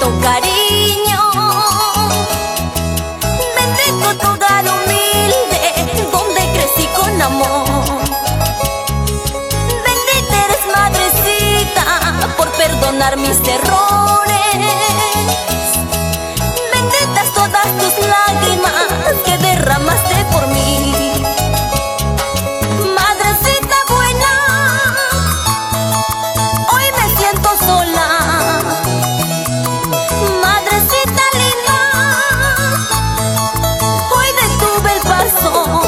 tanto cariño. Bendito tu hogar humilde, donde crecí con amor. Bendita eres, madrecita, por perdonar mis errores. Benditas todas tus lágrimas que derramaste por mí. Madrecita buena, hoy me siento sola. Madrecita linda, hoy detuve el paso.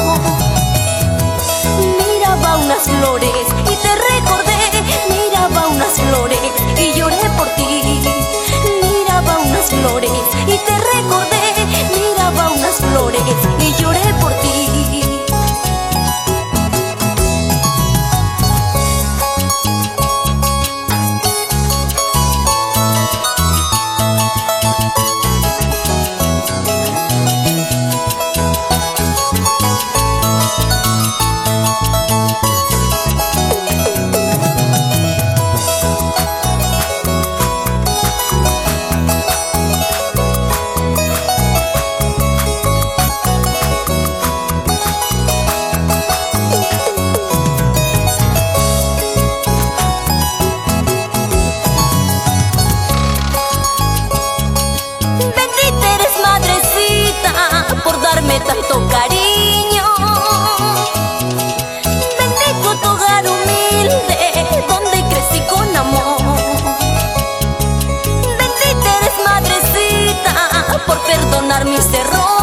Miraba unas flores y te recordé. Miraba unas flores y lloré por ti. Miraba unas flores y te recordé. Miraba unas flores y lloré por ti. Bendita eres, madrecita, por darme tanto cariño. Bendito tu hogar humilde, donde crecí con amor. Bendita eres, madrecita, por perdonar mis errores.